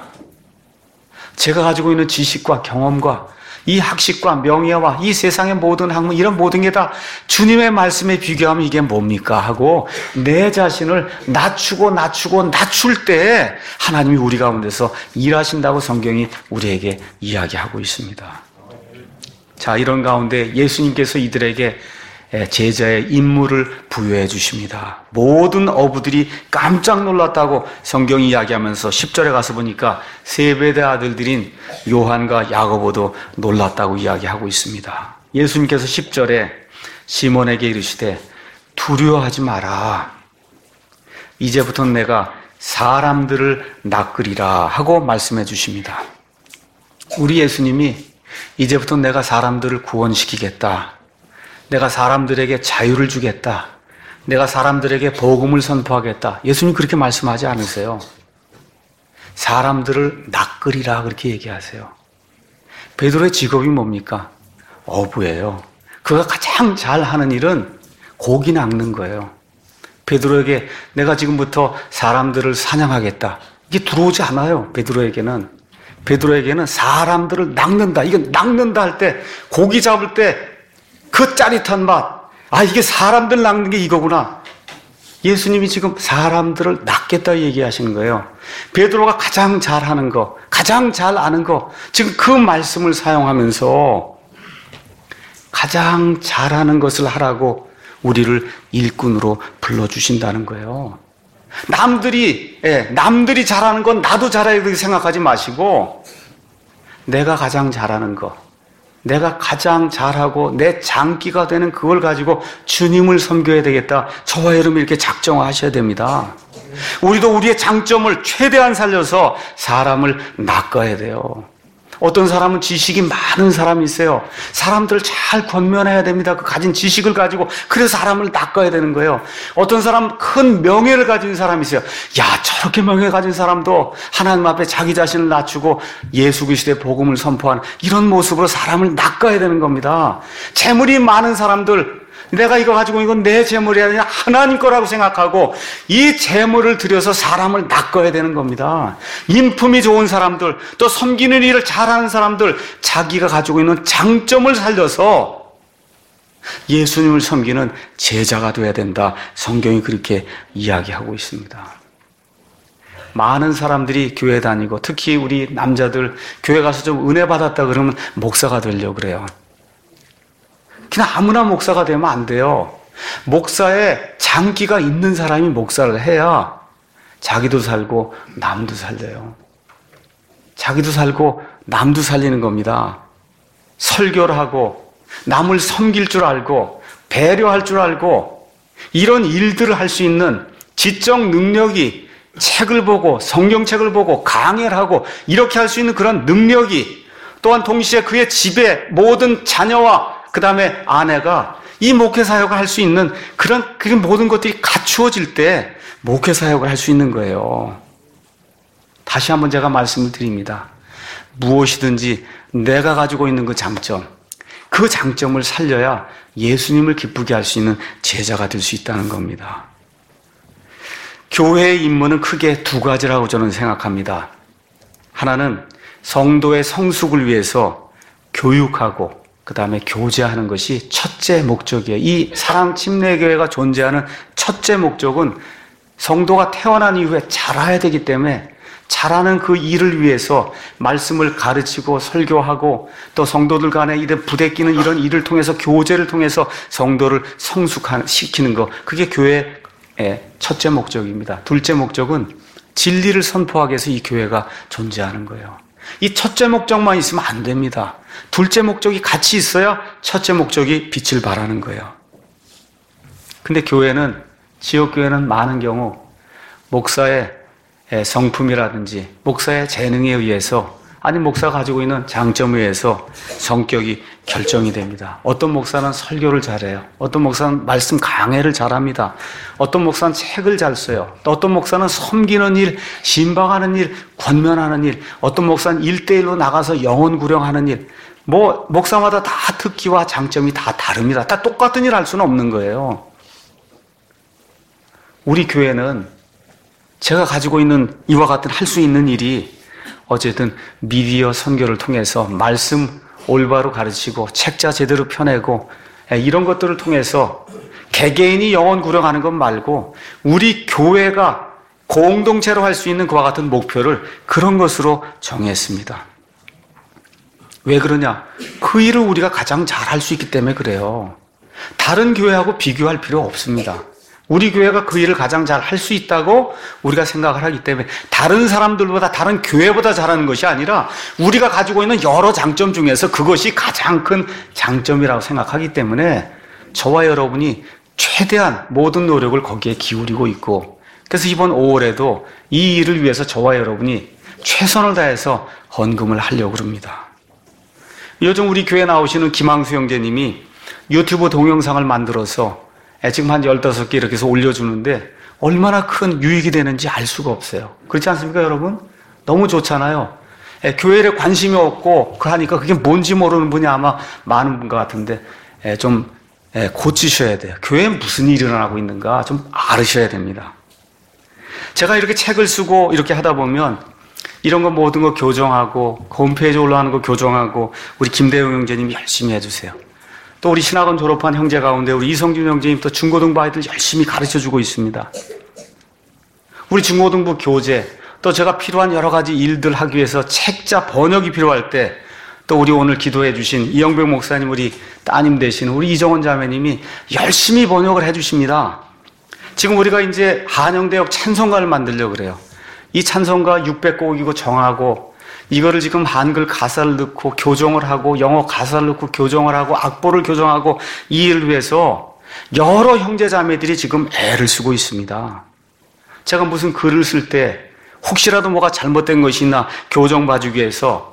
Speaker 1: 제가 가지고 있는 지식과 경험과 이 학식과 명예와 이 세상의 모든 학문, 이런 모든 게 다 주님의 말씀에 비교하면 이게 뭡니까? 하고 내 자신을 낮추고 낮추고 낮출 때 하나님이 우리 가운데서 일하신다고 성경이 우리에게 이야기하고 있습니다. 자, 이런 가운데 예수님께서 이들에게 제자의 임무를 부여해 주십니다. 모든 어부들이 깜짝 놀랐다고 성경이 이야기하면서 십 절에 가서 보니까 세베대 아들들인 요한과 야고보도 놀랐다고 이야기하고 있습니다. 예수님께서 십 절에 시몬에게 이르시되 두려워하지 마라. 이제부터 내가 사람들을 낚으리라 하고 말씀해 주십니다. 우리 예수님이 이제부터 내가 사람들을 구원시키겠다. 내가 사람들에게 자유를 주겠다. 내가 사람들에게 복음을 선포하겠다. 예수님 그렇게 말씀하지 않으세요. 사람들을 낚으리라 그렇게 얘기하세요. 베드로의 직업이 뭡니까? 어부예요. 그가 가장 잘하는 일은 고기 낚는 거예요. 베드로에게 내가 지금부터 사람들을 사냥하겠다. 이게 들어오지 않아요. 베드로에게는. 베드로에게는 사람들을 낚는다. 이건 낚는다 할 때, 고기 잡을 때 그 짜릿한 맛. 아, 이게 사람들 낚는 게 이거구나. 예수님이 지금 사람들을 낚겠다 얘기하시는 거예요. 베드로가 가장 잘하는 거, 가장 잘 아는 거, 지금 그 말씀을 사용하면서 가장 잘하는 것을 하라고 우리를 일꾼으로 불러주신다는 거예요. 남들이, 예, 남들이 잘하는 건 나도 잘해야 되게 생각하지 마시고, 내가 가장 잘하는 거, 내가 가장 잘하고 내 장기가 되는 그걸 가지고 주님을 섬겨야 되겠다. 저와 여러분 이렇게 작정하셔야 됩니다. 우리도 우리의 장점을 최대한 살려서 사람을 낚아야 돼요. 어떤 사람은 지식이 많은 사람이 있어요. 사람들을 잘 권면해야 됩니다. 그 가진 지식을 가지고. 그래서 사람을 낚아야 되는 거예요. 어떤 사람 큰 명예를 가진 사람이 있어요. 야, 저렇게 명예 가진 사람도 하나님 앞에 자기 자신을 낮추고 예수 그리스도의 복음을 선포하는 이런 모습으로 사람을 낚아야 되는 겁니다. 재물이 많은 사람들, 내가 이거 가지고 이건 내 재물이 아니라 하나님 거라고 생각하고 이 재물을 들여서 사람을 낚아야 되는 겁니다. 인품이 좋은 사람들, 또 섬기는 일을 잘하는 사람들, 자기가 가지고 있는 장점을 살려서 예수님을 섬기는 제자가 되어야 된다. 성경이 그렇게 이야기하고 있습니다. 많은 사람들이 교회 다니고 특히 우리 남자들 교회 가서 좀 은혜 받았다 그러면 목사가 되려고 그래요. 그냥 아무나 목사가 되면 안 돼요. 목사에 장기가 있는 사람이 목사를 해야 자기도 살고 남도 살려요. 자기도 살고 남도 살리는 겁니다. 설교를 하고 남을 섬길 줄 알고 배려할 줄 알고 이런 일들을 할 수 있는 지적 능력이 책을 보고 성경책을 보고 강해를 하고 이렇게 할 수 있는 그런 능력이 또한 동시에 그의 집에 모든 자녀와 그 다음에 아내가 이 목회사역을 할 수 있는 그런, 그런 모든 것들이 갖추어질 때 목회사역을 할 수 있는 거예요. 다시 한번 제가 말씀을 드립니다. 무엇이든지 내가 가지고 있는 그 장점, 그 장점을 살려야 예수님을 기쁘게 할 수 있는 제자가 될 수 있다는 겁니다. 교회의 임무는 크게 두 가지라고 저는 생각합니다. 하나는 성도의 성숙을 위해서 교육하고 그 다음에 교제하는 것이 첫째 목적이에요. 이 사랑 침례교회가 존재하는 첫째 목적은 성도가 태어난 이후에 자라야 되기 때문에 자라는 그 일을 위해서 말씀을 가르치고 설교하고 또 성도들 간에 이래 부대끼는 이런 일을 통해서 교제를 통해서 성도를 성숙시키는 것, 그게 교회의 첫째 목적입니다. 둘째 목적은 진리를 선포하기 위해서 이 교회가 존재하는 거예요. 이 첫째 목적만 있으면 안 됩니다. 둘째 목적이 같이 있어야 첫째 목적이 빛을 발하는 거예요. 근데 교회는, 지역교회는 많은 경우 목사의 성품이라든지 목사의 재능에 의해서 아니 목사가 가지고 있는 장점에 의해서 성격이 결정이 됩니다. 어떤 목사는 설교를 잘해요. 어떤 목사는 말씀 강해를 잘합니다. 어떤 목사는 책을 잘 써요. 또 어떤 목사는 섬기는 일, 신방하는 일, 권면하는 일, 어떤 목사는 일대일로 나가서 영혼 구령하는 일, 뭐 목사마다 다 특기와 장점이 다 다릅니다. 다 똑같은 일 할 수는 없는 거예요. 우리 교회는 제가 가지고 있는 이와 같은 할 수 있는 일이 어쨌든 미디어 선교를 통해서 말씀 올바로 가르치고 책자 제대로 펴내고 이런 것들을 통해서 개개인이 영혼 구령하는 것 말고 우리 교회가 공동체로 할 수 있는 그와 같은 목표를 그런 것으로 정했습니다. 왜 그러냐? 그 일을 우리가 가장 잘 할 수 있기 때문에 그래요. 다른 교회하고 비교할 필요 없습니다. 우리 교회가 그 일을 가장 잘 할 수 있다고 우리가 생각을 하기 때문에 다른 사람들보다 다른 교회보다 잘하는 것이 아니라 우리가 가지고 있는 여러 장점 중에서 그것이 가장 큰 장점이라고 생각하기 때문에 저와 여러분이 최대한 모든 노력을 거기에 기울이고 있고, 그래서 이번 오월에도 이 일을 위해서 저와 여러분이 최선을 다해서 헌금을 하려고 합니다. 요즘 우리 교회 나오시는 김항수 형제님이 유튜브 동영상을 만들어서 지금 한 열다섯 개 이렇게 해서 올려주는데 얼마나 큰 유익이 되는지 알 수가 없어요. 그렇지 않습니까, 여러분? 너무 좋잖아요. 교회에 관심이 없고 그 하니까 그게 뭔지 모르는 분이 아마 많은 분 같은데 좀 고치셔야 돼요. 교회에 무슨 일이 일어나고 있는가 좀 알으셔야 됩니다. 제가 이렇게 책을 쓰고 이렇게 하다 보면 이런 거 모든 거 교정하고 홈페이지에 올라가는 거 교정하고 우리 김대용 형제님이 열심히 해주세요. 또 우리 신학원 졸업한 형제 가운데 우리 이성준 형제님 또 중고등부 아이들 열심히 가르쳐주고 있습니다. 우리 중고등부 교재, 또 제가 필요한 여러 가지 일들 하기 위해서 책자 번역이 필요할 때 또 우리 오늘 기도해 주신 이영백 목사님, 우리 따님 되신 우리 이정원 자매님이 열심히 번역을 해 주십니다. 지금 우리가 이제 한영대역 찬송가를 만들려고 그래요. 이 찬송가 육백 곡이고 정하고 이거를 지금 한글 가사를 넣고 교정을 하고 영어 가사를 넣고 교정을 하고 악보를 교정하고 이 일을 위해서 여러 형제 자매들이 지금 애를 쓰고 있습니다. 제가 무슨 글을 쓸 때 혹시라도 뭐가 잘못된 것이 있나 교정 봐주기 위해서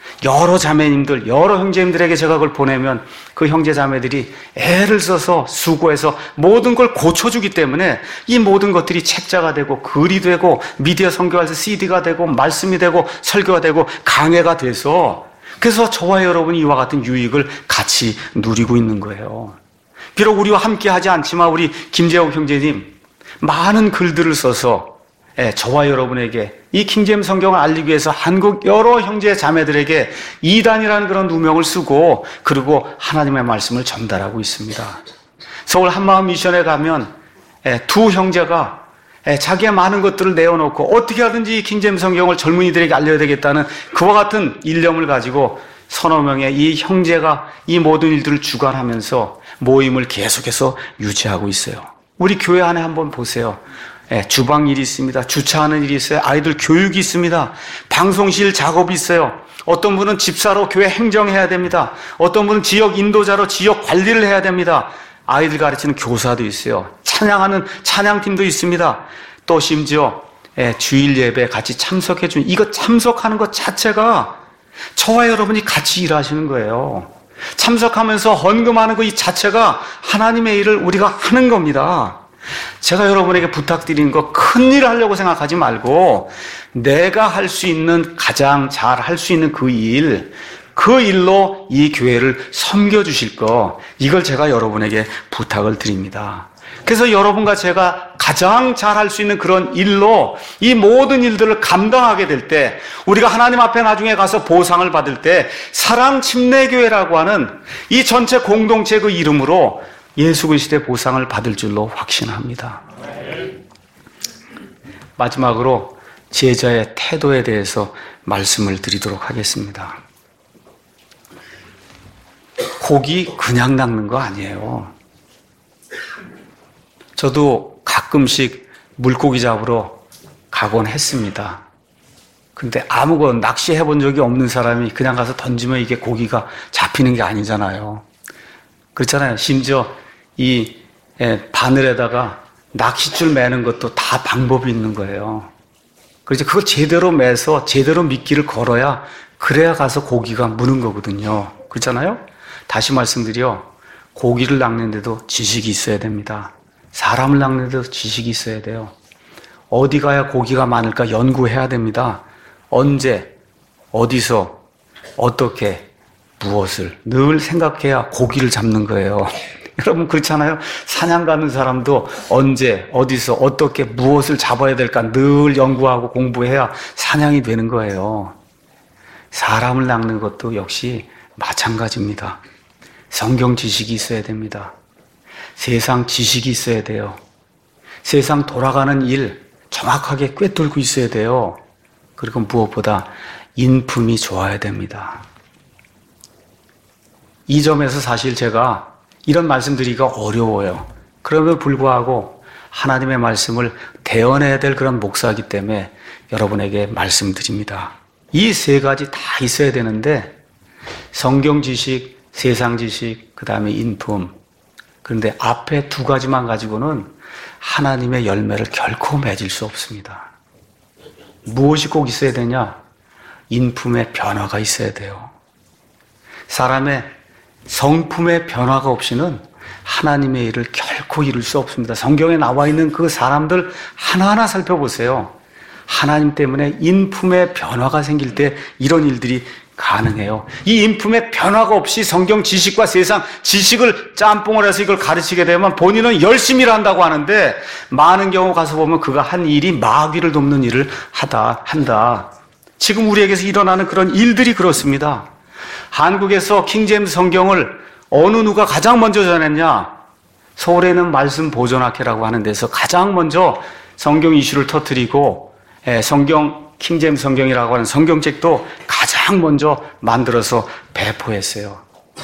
Speaker 1: 여러 자매님들, 여러 형제님들에게 제가 그걸 보내면 그 형제 자매들이 애를 써서 수고해서 모든 걸 고쳐주기 때문에 이 모든 것들이 책자가 되고 글이 되고 미디어 선교할 때 씨디가 되고 말씀이 되고 설교가 되고 강해가 돼서 그래서 저와 여러분이 이와 같은 유익을 같이 누리고 있는 거예요. 비록 우리와 함께 하지 않지만 우리 김재욱 형제님 많은 글들을 써서 예, 저와 여러분에게 이 킹제임스 성경을 알리기 위해서 한국 여러 형제 자매들에게 이단이라는 그런 누명을 쓰고 그리고 하나님의 말씀을 전달하고 있습니다. 서울 한마음 미션에 가면 예, 두 형제가 예, 자기의 많은 것들을 내어놓고 어떻게 하든지 이 킹제임스 성경을 젊은이들에게 알려야 되겠다는 그와 같은 일념을 가지고 서너 명의 이 형제가 이 모든 일들을 주관하면서 모임을 계속해서 유지하고 있어요. 우리 교회 안에 한번 보세요. 예, 주방 일이 있습니다. 주차하는 일이 있어요. 아이들 교육이 있습니다. 방송실 작업이 있어요. 어떤 분은 집사로 교회 행정해야 됩니다. 어떤 분은 지역 인도자로 지역 관리를 해야 됩니다. 아이들 가르치는 교사도 있어요. 찬양하는 찬양팀도 있습니다. 또 심지어 예, 주일 예배에 같이 참석해 주는 이거 참석하는 것 자체가 저와 여러분이 같이 일하시는 거예요. 참석하면서 헌금하는 것 이 자체가 하나님의 일을 우리가 하는 겁니다. 제가 여러분에게 부탁드리는 거 큰일 하려고 생각하지 말고 내가 할 수 있는 가장 잘 할 수 있는 그 일, 그 일로 이 교회를 섬겨주실 거 이걸 제가 여러분에게 부탁을 드립니다. 그래서 여러분과 제가 가장 잘 할 수 있는 그런 일로 이 모든 일들을 감당하게 될 때 우리가 하나님 앞에 나중에 가서 보상을 받을 때 사랑 침례교회라고 하는 이 전체 공동체 그 이름으로 예수 그리스도의 보상을 받을 줄로 확신합니다. 마지막으로 제자의 태도에 대해서 말씀을 드리도록 하겠습니다. 고기 그냥 낚는 거 아니에요. 저도 가끔씩 물고기 잡으러 가곤 했습니다. 근데 아무건 낚시해 본 적이 없는 사람이 그냥 가서 던지면 이게 고기가 잡히는 게 아니잖아요. 그렇잖아요. 심지어 이 바늘에다가 낚싯줄 매는 것도 다 방법이 있는 거예요. 그래서 그걸 제대로 매서 제대로 미끼를 걸어야 그래야 가서 고기가 무는 거거든요. 그렇잖아요? 다시 말씀드려 고기를 낚는데도 지식이 있어야 됩니다. 사람을 낚는데도 지식이 있어야 돼요. 어디 가야 고기가 많을까 연구해야 됩니다. 언제, 어디서, 어떻게, 무엇을 늘 생각해야 고기를 잡는 거예요. 여러분 그렇잖아요? 사냥 가는 사람도 언제, 어디서, 어떻게, 무엇을 잡아야 될까 늘 연구하고 공부해야 사냥이 되는 거예요. 사람을 낚는 것도 역시 마찬가지입니다. 성경 지식이 있어야 됩니다. 세상 지식이 있어야 돼요. 세상 돌아가는 일 정확하게 꿰뚫고 있어야 돼요. 그리고 무엇보다 인품이 좋아야 됩니다. 이 점에서 사실 제가 이런 말씀드리기가 어려워요. 그럼에도 불구하고 하나님의 말씀을 대언해야 될 그런 목사이기 때문에 여러분에게 말씀드립니다. 이 세 가지 다 있어야 되는데 성경 지식, 세상 지식, 그 다음에 인품. 그런데 앞에 두 가지만 가지고는 하나님의 열매를 결코 맺을 수 없습니다. 무엇이 꼭 있어야 되냐? 인품의 변화가 있어야 돼요. 사람의 성품의 변화가 없이는 하나님의 일을 결코 이룰 수 없습니다. 성경에 나와 있는 그 사람들 하나하나 살펴보세요. 하나님 때문에 인품의 변화가 생길 때 이런 일들이 가능해요. 이 인품의 변화가 없이 성경 지식과 세상 지식을 짬뽕을 해서 이걸 가르치게 되면 본인은 열심히 일한다고 하는데 많은 경우 가서 보면 그가 한 일이 마귀를 돕는 일을 하다 한다. 지금 우리에게서 일어나는 그런 일들이 그렇습니다. 한국에서 킹제임스 성경을 어느 누가 가장 먼저 전했냐? 서울에는 말씀 보존학회라고 하는 데서 가장 먼저 성경 이슈를 터뜨리고 성경 킹제임스 성경이라고 하는 성경책도 가장 먼저 만들어서 배포했어요.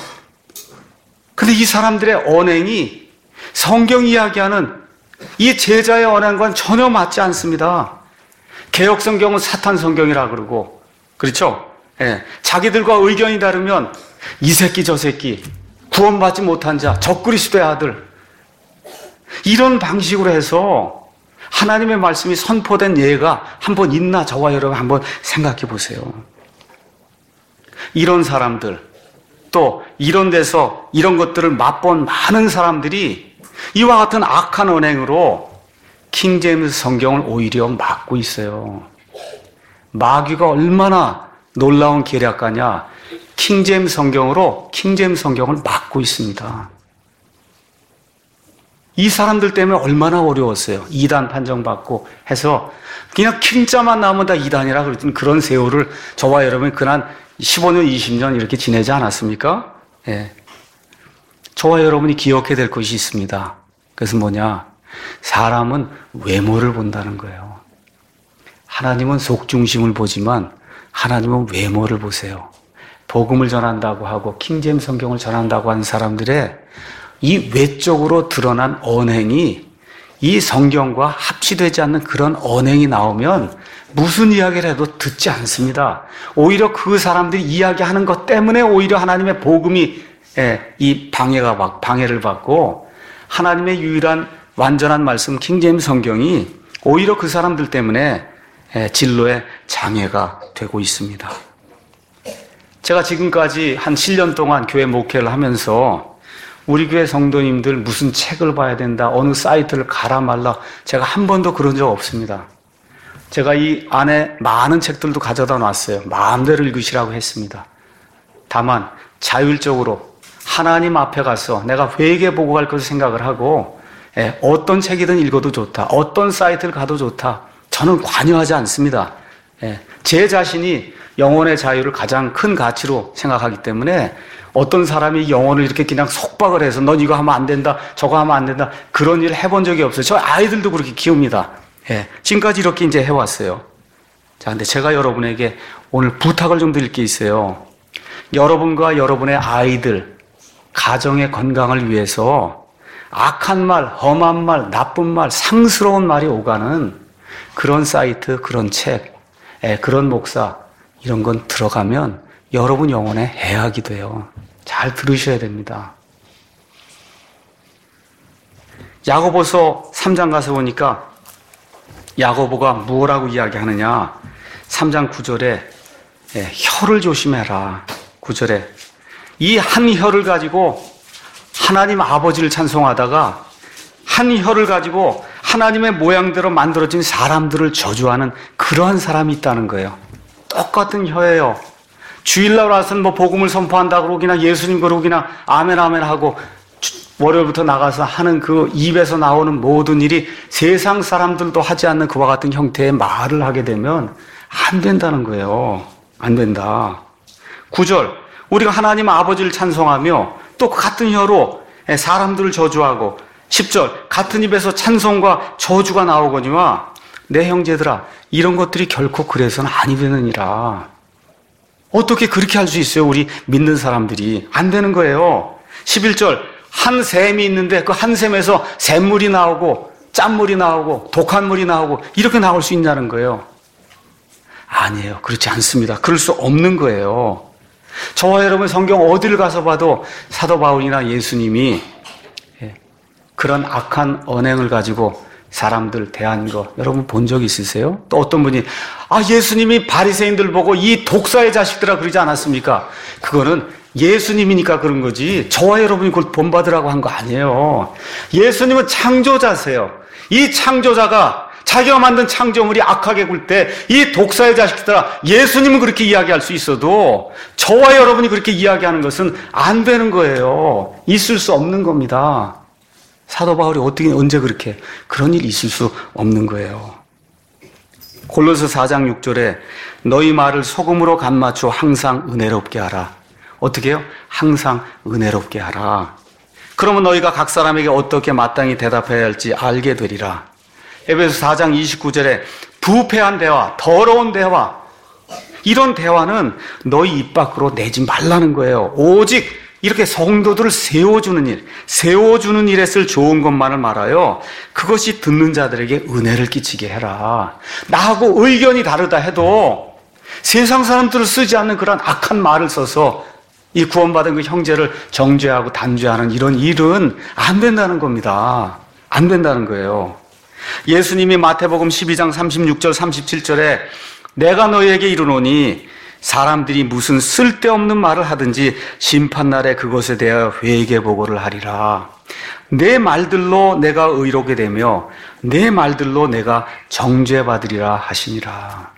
Speaker 1: 근데 이 사람들의 언행이 성경 이야기하는 이 제자의 언행과는 전혀 맞지 않습니다. 개역 성경은 사탄 성경이라 그러고, 그렇죠? 예, 자기들과 의견이 다르면 이 새끼 저 새끼 구원받지 못한 자 적그리스도의 아들 이런 방식으로 해서 하나님의 말씀이 선포된 예가 한번 있나 저와 여러분 한번 생각해 보세요. 이런 사람들, 또 이런 데서 이런 것들을 맛본 많은 사람들이 이와 같은 악한 언행으로 킹제임스 성경을 오히려 막고 있어요. 마귀가 얼마나 놀라운 계략가냐. 킹제임스 성경으로 킹제임스 성경을 막고 있습니다. 이 사람들 때문에 얼마나 어려웠어요. 이단 판정받고 해서 그냥 킹자만 나오면 다 이단이라 그랬던 그런 세월을 저와 여러분이 그난 십오 년, 이십 년 이렇게 지내지 않았습니까? 예. 저와 여러분이 기억해야 될 것이 있습니다. 그래서 뭐냐? 사람은 외모를 본다는 거예요. 하나님은 속중심을 보지만 하나님은 외모를 보세요. 복음을 전한다고 하고 킹제임스 성경을 전한다고 하는 사람들의 이 외적으로 드러난 언행이 이 성경과 합치되지 않는 그런 언행이 나오면 무슨 이야기를 해도 듣지 않습니다. 오히려 그 사람들이 이야기하는 것 때문에 오히려 하나님의 복음이 이 방해가 막 방해를 받고 하나님의 유일한 완전한 말씀 킹제임스 성경이 오히려 그 사람들 때문에 진로에 장애가 되고 있습니다. 제가 지금까지 한 칠 년 동안 교회 목회를 하면서 우리 교회 성도님들 무슨 책을 봐야 된다, 어느 사이트를 가라 말라 제가 한 번도 그런 적 없습니다. 제가 이 안에 많은 책들도 가져다 놨어요. 마음대로 읽으시라고 했습니다. 다만 자율적으로 하나님 앞에 가서 내가 회개 보고 갈 것을 생각을 하고 예, 어떤 책이든 읽어도 좋다, 어떤 사이트를 가도 좋다, 저는 관여하지 않습니다. 예, 제 자신이 영혼의 자유를 가장 큰 가치로 생각하기 때문에 어떤 사람이 영혼을 이렇게 그냥 속박을 해서 넌 이거 하면 안 된다, 저거 하면 안 된다, 그런 일을 해본 적이 없어요. 저 아이들도 그렇게 키웁니다. 예, 지금까지 이렇게 이제 해왔어요. 자, 근데 제가 여러분에게 오늘 부탁을 좀 드릴 게 있어요. 여러분과 여러분의 아이들, 가정의 건강을 위해서 악한 말, 험한 말, 나쁜 말, 상스러운 말이 오가는 그런 사이트, 그런 책, 예, 그런 목사, 이런 건 들어가면 여러분 영혼에 해악이 돼요. 잘 들으셔야 됩니다. 야고보서 삼 장 가서 보니까 야고보가 뭐라고 이야기하느냐. 삼 장 구 절에 예, 혀를 조심해라. 구 절에 이 한 혀를 가지고 하나님 아버지를 찬송하다가 한 혀를 가지고 하나님의 모양대로 만들어진 사람들을 저주하는 그러한 사람이 있다는 거예요. 똑같은 혀예요. 주일날 와서는 뭐 복음을 선포한다 그러기나 예수님 그러기나 아멘 아멘 하고 월요일부터 나가서 하는 그 입에서 나오는 모든 일이 세상 사람들도 하지 않는 그와 같은 형태의 말을 하게 되면 안 된다는 거예요. 안 된다. 구 절 우리가 하나님 아버지를 찬송하며 또 같은 혀로 사람들을 저주하고 십 절 같은 입에서 찬송과 저주가 나오거니와 내 형제들아 이런 것들이 결코 그래서는 아니 되느니라. 어떻게 그렇게 할 수 있어요? 우리 믿는 사람들이. 안 되는 거예요. 십일 절 한 샘이 있는데 그 한 샘에서 샘물이 나오고 짠물이 나오고 독한 물이 나오고 이렇게 나올 수 있냐는 거예요. 아니에요. 그렇지 않습니다. 그럴 수 없는 거예요. 저와 여러분 성경 어디를 가서 봐도 사도 바울이나 예수님이 그런 악한 언행을 가지고 사람들 대한 거 여러분 본 적 있으세요? 또 어떤 분이 아 예수님이 바리새인들 보고 이 독사의 자식들아 그러지 않았습니까? 그거는 예수님이니까 그런 거지 저와 여러분이 그걸 본받으라고 한 거 아니에요. 예수님은 창조자세요. 이 창조자가 자기가 만든 창조물이 악하게 굴 때 이 독사의 자식들아 예수님은 그렇게 이야기할 수 있어도 저와 여러분이 그렇게 이야기하는 것은 안 되는 거예요. 있을 수 없는 겁니다. 사도 바울이 어떻게 언제 그렇게 그런 일이 있을 수 없는 거예요. 골로새 사 장 육 절에 너희 말을 소금으로 간 맞추어 항상 은혜롭게 하라. 어떻게 해요? 항상 은혜롭게 하라. 그러면 너희가 각 사람에게 어떻게 마땅히 대답해야 할지 알게 되리라. 에베소 사 장 이십구 절에 부패한 대화, 더러운 대화, 이런 대화는 너희 입 밖으로 내지 말라는 거예요. 오직 이렇게 성도들을 세워주는 일, 세워주는 일에 쓸 좋은 것만을 말하여 그것이 듣는 자들에게 은혜를 끼치게 해라. 나하고 의견이 다르다 해도 세상 사람들을 쓰지 않는 그런 악한 말을 써서 이 구원받은 그 형제를 정죄하고 단죄하는 이런 일은 안 된다는 겁니다. 안 된다는 거예요. 예수님이 마태복음 십이 장 삼십육 절 삼십칠 절에 내가 너희에게 이르노니 사람들이 무슨 쓸데없는 말을 하든지 심판날에 그것에 대하여 회개보고를 하리라. 내 말들로 내가 의롭게 되며 내 말들로 내가 정죄받으리라 하시니라.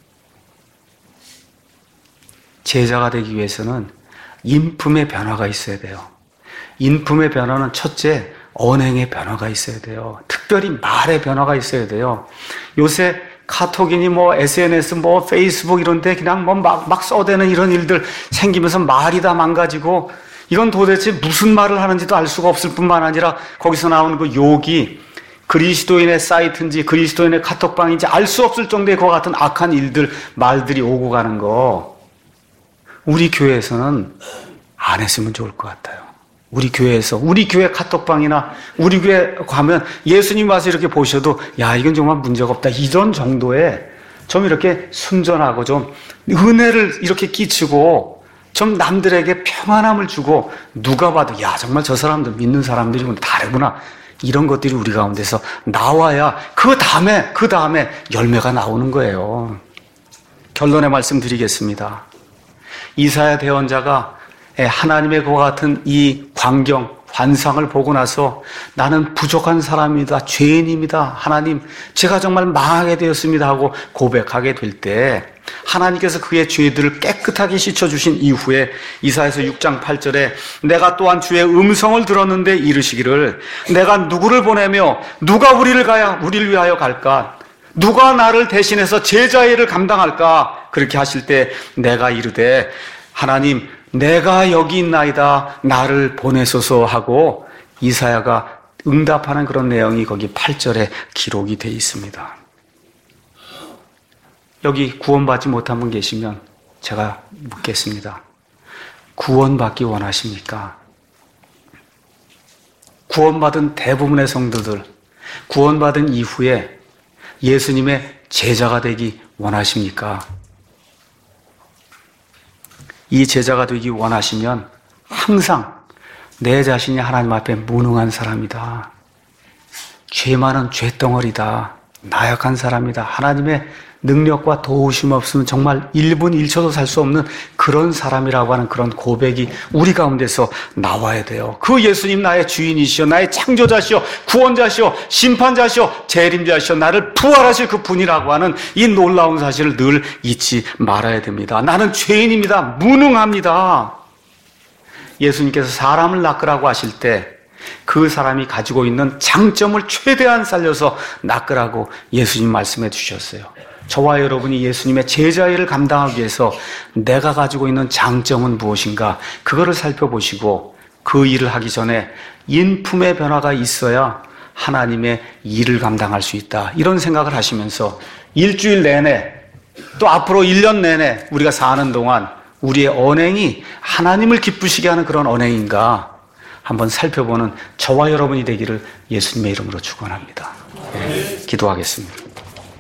Speaker 1: 제자가 되기 위해서는 인품의 변화가 있어야 돼요. 인품의 변화는 첫째, 언행의 변화가 있어야 돼요. 특별히 말의 변화가 있어야 돼요. 요새 카톡이니 뭐 에스엔에스 뭐 페이스북 이런 데 그냥 뭐 막 막 써대는 이런 일들 생기면서 말이 다 망가지고, 이건 도대체 무슨 말을 하는지도 알 수가 없을 뿐만 아니라 거기서 나오는 그 욕이 그리스도인의 사이트인지 그리스도인의 카톡방인지 알 수 없을 정도의 그와 같은 악한 일들, 말들이 오고 가는 거, 우리 교회에서는 안 했으면 좋을 것 같아요. 우리 교회에서, 우리 교회 카톡방이나 우리 교회 가면 예수님 와서 이렇게 보셔도 야, 이건 정말 문제가 없다, 이런 정도의 좀 이렇게 순전하고 좀 은혜를 이렇게 끼치고 좀 남들에게 평안함을 주고, 누가 봐도 야, 정말 저 사람들 믿는 사람들이군, 다르구나, 이런 것들이 우리 가운데서 나와야 그 다음에 그 다음에 열매가 나오는 거예요. 결론의 말씀 드리겠습니다. 이사야 대언자가 하나님의 그와 같은 이 광경, 환상을 보고 나서 나는 부족한 사람입니다, 죄인입니다, 하나님 제가 정말 망하게 되었습니다 하고 고백하게 될 때, 하나님께서 그의 죄들을 깨끗하게 씻어주신 이후에 이사야서 육 장 팔 절에 내가 또한 주의 음성을 들었는데 이르시기를 내가 누구를 보내며 누가 우리를 가야 우리를 위하여 갈까, 누가 나를 대신해서 제자의 일을 감당할까, 그렇게 하실 때 내가 이르되 하나님 내가 여기 있나이다, 나를 보내소서 하고 이사야가 응답하는 그런 내용이 거기 팔 절에 기록이 되어 있습니다. 여기 구원받지 못한 분 계시면 제가 묻겠습니다. 구원받기 원하십니까? 구원받은 대부분의 성도들, 구원받은 이후에 예수님의 제자가 되기 원하십니까? 이 제자가 되기 원하시면 항상 내 자신이 하나님 앞에 무능한 사람이다, 죄 많은 죄덩어리다, 나약한 사람이다, 하나님의 능력과 도우심 없으면 정말 일 분 일 초도 살 수 없는 그런 사람이라고 하는 그런 고백이 우리 가운데서 나와야 돼요. 그 예수님 나의 주인이시오, 나의 창조자시오, 구원자시오, 심판자시오, 재림자시오, 나를 부활하실 그 분이라고 하는 이 놀라운 사실을 늘 잊지 말아야 됩니다. 나는 죄인입니다, 무능합니다. 예수님께서 사람을 낚으라고 하실 때 그 사람이 가지고 있는 장점을 최대한 살려서 낚으라고 예수님 말씀해 주셨어요. 저와 여러분이 예수님의 제자의 일을 감당하기 위해서 내가 가지고 있는 장점은 무엇인가, 그거를 살펴보시고 그 일을 하기 전에 인품의 변화가 있어야 하나님의 일을 감당할 수 있다, 이런 생각을 하시면서 일주일 내내 또 앞으로 일 년 내내 우리가 사는 동안 우리의 언행이 하나님을 기쁘시게 하는 그런 언행인가 한번 살펴보는 저와 여러분이 되기를 예수님의 이름으로 축원합니다. 네, 기도하겠습니다.